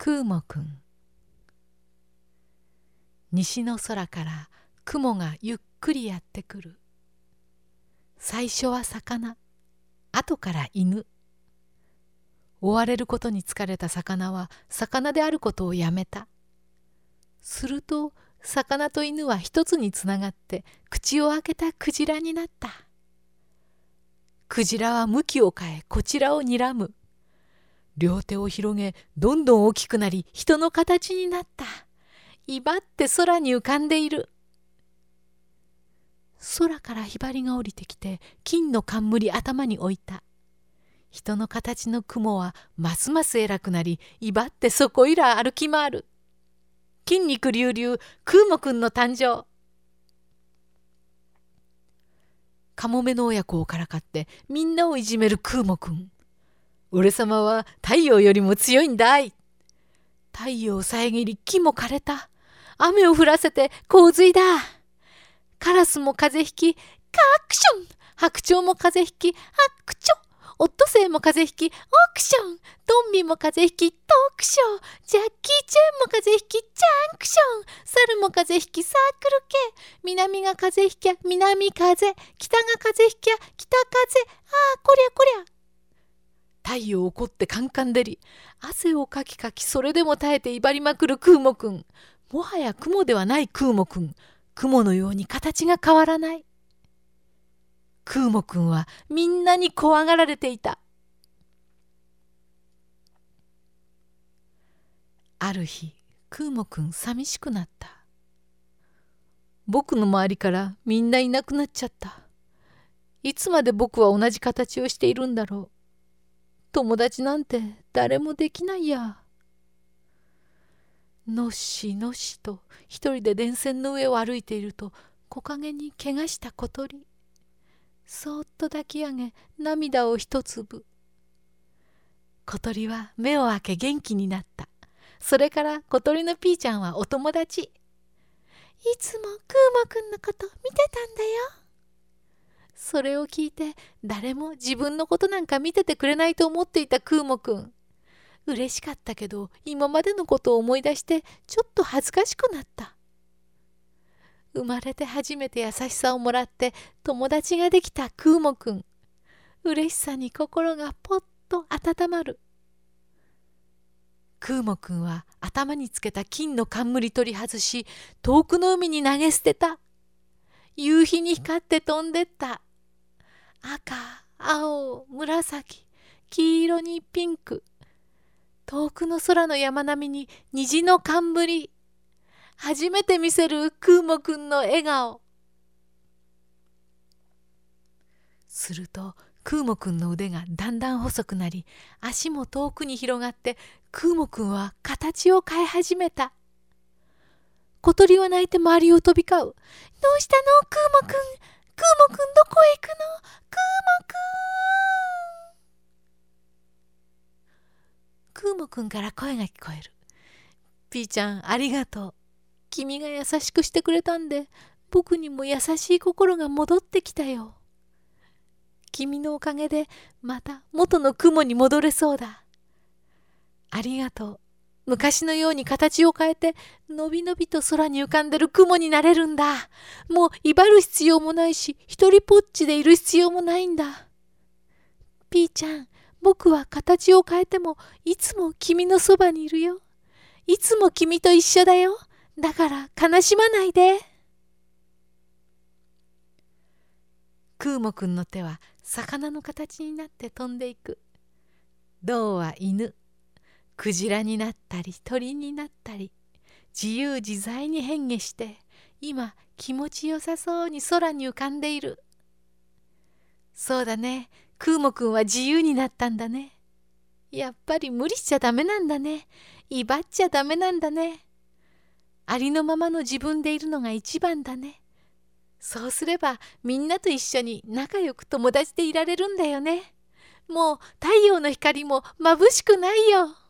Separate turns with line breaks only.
クーモくん。西の空から雲がゆっくりやってくる。最初は魚、後から犬。追われることに疲れた魚は魚であることをやめた。すると魚と犬は一つにつながって口を開けたクジラになった。クジラは向きを変えこちらをにらむ。両手を広げどんどん大きくなり人の形になった。威張って空に浮かんでいる。空からひばりが降りてきて金の冠頭に置いた。人の形の雲はますます偉くなり威張ってそこいら歩き回る。筋肉隆々クーモくんの誕生。カモメの親子をからかってみんなをいじめるクーモくん。俺様は太陽よりも強いんだい。太陽を遮り木も枯れた。雨を降らせて洪水だ。カラスも風邪ひきカクション。白鳥も風邪ひきハクチョ。オットセイも風邪ひきオクション。トンビも風邪ひきトクション。ジャッキー・チェンも風邪ひきジャンクション。猿も風邪ひきサークル系。南が風邪ひきゃ南風、北が風邪ひきゃ北風。ああこりゃこりゃ。太陽を怒ってカンカン照り汗をかきかきそれでも耐えて威張りまくるクーモくん。もはや雲ではないクーモくん。雲のように形が変わらない。クーモくんはみんなに怖がられていた。ある日クーモくん寂しくなった。僕の周りからみんないなくなっちゃった。いつまで僕は同じ形をしているんだろう。友達なんて誰もできないや。のっしのっしと一人で電線の上を歩いていると木陰に怪我した小鳥。そーっと抱き上げ涙を一粒。小鳥は目を開け元気になった。それから小鳥のピーちゃんはお友達。いつもクーモくんのこと見てたんだよ。それを聞いて誰も自分のことなんか見ててくれないと思っていたクーモくん。嬉しかったけど今までのことを思い出してちょっと恥ずかしくなった。生まれて初めて優しさをもらって友達ができたクーモくん。嬉しさに心がポッと温まる。クーモくんは頭につけた金の冠取り外し遠くの海に投げ捨てた。夕日に光って飛んでった。赤、青、紫、黄色にピンク。遠くの空の山並みに虹の冠。初めて見せるクーモくんの笑顔。するとクーモくんの腕がだんだん細くなり足も遠くに広がってクーモくんは形を変え始めた。小鳥は鳴いて周りを飛び交う。どうしたのクーモくん。クーモくんどこへ行くのクーモくん。クーモくんから声が聞こえる。ピーちゃんありがとう。君が優しくしてくれたんで僕にも優しい心が戻ってきたよ。君のおかげでまた元の雲に戻れそうだ。ありがとう。昔のように形を変えてのびのびと空に浮かんでる雲になれるんだ。もう威張る必要もないし一人ぽっちでいる必要もないんだ。ピーちゃん僕は形を変えてもいつも君のそばにいるよ。いつも君と一緒だよ。だから悲しまないで。クーモくんの手は魚の形になって飛んでいく。銅は犬、クジラになったり鳥になったり自由自在に変化して今気持ちよさそうに空に浮かんでいる。そうだね、クーモくんは自由になったんだね。やっぱり無理しちゃダメなんだね。威張っちゃダメなんだね。ありのままの自分でいるのが一番だね。そうすればみんなと一緒に仲良く友達でいられるんだよね。もう太陽の光も眩しくないよ。